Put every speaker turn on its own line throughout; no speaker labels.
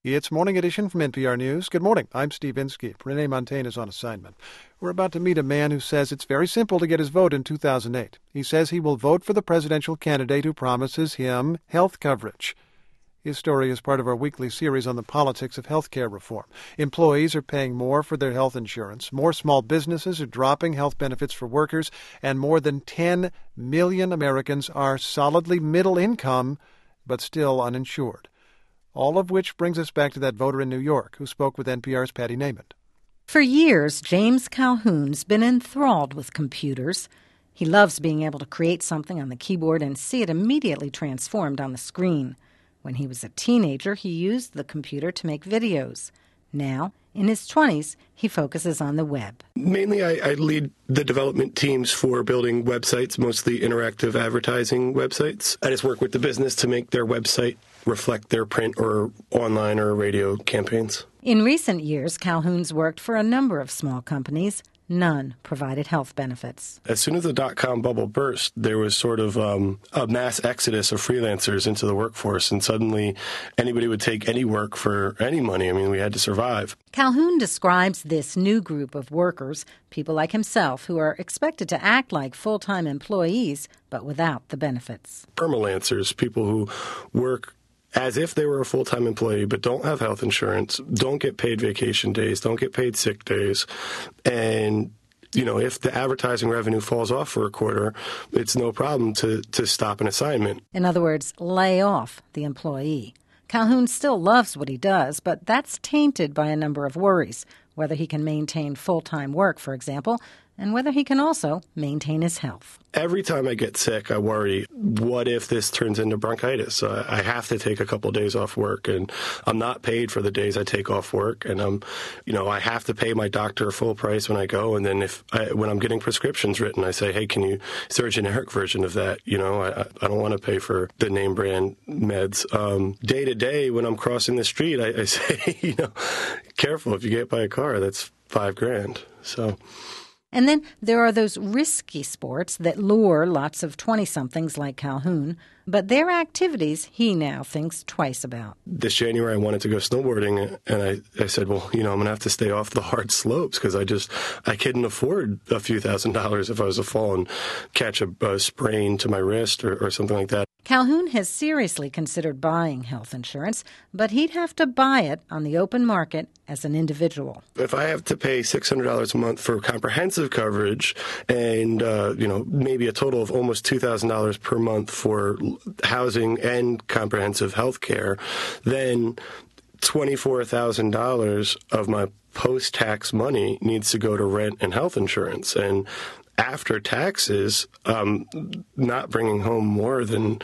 It's Morning Edition from NPR News. Good morning. I'm Steve Inskeep. Renee Montaigne is on assignment. We're about to meet a man who says it's very simple to get his vote in 2008. He says he will vote for the presidential candidate who promises him health coverage. His story is part of our weekly series on the politics of health care reform. Employees are paying more for their health insurance. More small businesses are dropping health benefits for workers. And more than 10 million Americans are solidly middle income, but still uninsured. All of which brings us back to that voter in New York who spoke with NPR's Patty Naiman.
For years, James Calhoun's been enthralled with computers. He loves being able to create something on the keyboard and see it immediately transformed on the screen. When he was a teenager, he used the computer to make videos. Now, in his 20s, he focuses on the web.
Mainly, I lead the development teams for building websites, mostly interactive advertising websites. I just work with the business to make their website reflect their print or online or radio campaigns.
In recent years, Calhoun's worked for a number of small companies. None provided health benefits.
As soon as the dot-com bubble burst, there was sort of a mass exodus of freelancers into the workforce, and suddenly anybody would take any work for any money. I mean, we had to survive.
Calhoun describes this new group of workers, people like himself, who are expected to act like full-time employees, but without the benefits.
Permalancers, people who work as if they were a full-time employee but don't have health insurance, don't get paid vacation days, don't get paid sick days. And, if the advertising revenue falls off for a quarter, it's no problem to stop an assignment.
In other words, lay off the employee. Calhoun still loves what he does, but that's tainted by a number of worries, whether he can maintain full-time work, for example, and whether he can also maintain his health.
Every time I get sick, I worry, what if this turns into bronchitis? I have to take a couple of days off work, and I'm not paid for the days I take off work, and I have to pay my doctor full price when I go, and then when I'm getting prescriptions written, I say, hey, is there a generic version of that? I don't want to pay for the name brand meds. Day to day, when I'm crossing the street, I say, careful, if you get hit by a car, that's $5,000. So.
And then there are those risky sports that lure lots of 20-somethings like Calhoun, but their activities he now thinks twice about.
This January, I wanted to go snowboarding, and I said, well, I'm going to have to stay off the hard slopes because I couldn't afford a few $1,000s if I was to fall and catch a sprain to my wrist or something like that.
Calhoun has seriously considered buying health insurance, but he'd have to buy it on the open market as an individual.
If I have to pay $600 a month for comprehensive coverage and, maybe a total of almost $2,000 per month for housing and comprehensive health care, then $24,000 of my post-tax money needs to go to rent and health insurance. And after taxes, not bringing home more than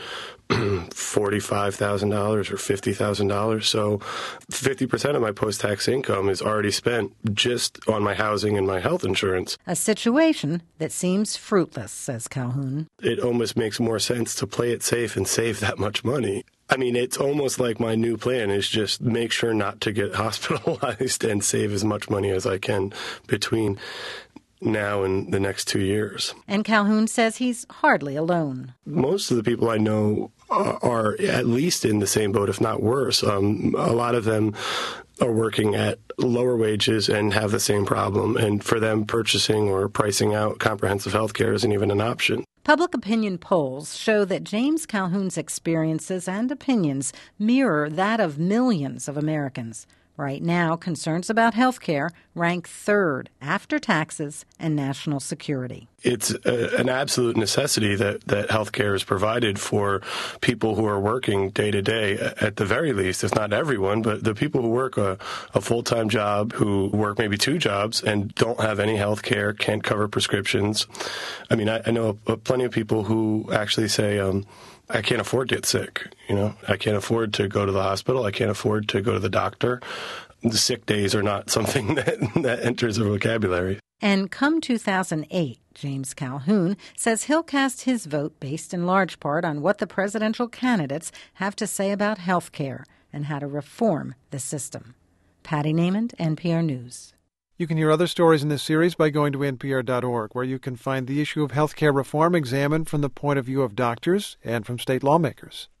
$45,000 or $50,000. So 50% of my post-tax income is already spent just on my housing and my health insurance.
A situation that seems fruitless, says Calhoun.
It almost makes more sense to play it safe and save that much money. I mean, it's almost like my new plan is just make sure not to get hospitalized and save as much money as I can between now and the next 2 years.
And Calhoun says he's hardly alone.
Most of the people I know are at least in the same boat, if not worse. A lot of them are working at lower wages and have the same problem. And for them, purchasing or pricing out comprehensive health care isn't even an option.
Public opinion polls show that James Calhoun's experiences and opinions mirror that of millions of Americans. Right now, concerns about health care rank third after taxes and national security.
It's an absolute necessity that health care is provided for people who are working day to day, at the very least, if not everyone, but the people who work a full-time job, who work maybe 2 jobs and don't have any health care, can't cover prescriptions. I mean, I know plenty of people who actually say, I can't afford to get sick. I can't afford to go to the hospital. I can't afford to go to the doctor. The sick days are not something that enters the vocabulary.
And come 2008, James Calhoun says he'll cast his vote based in large part on what the presidential candidates have to say about health care and how to reform the system. Patty Naiman, NPR News.
You can hear other stories in this series by going to npr.org, where you can find the issue of health care reform examined from the point of view of doctors and from state lawmakers.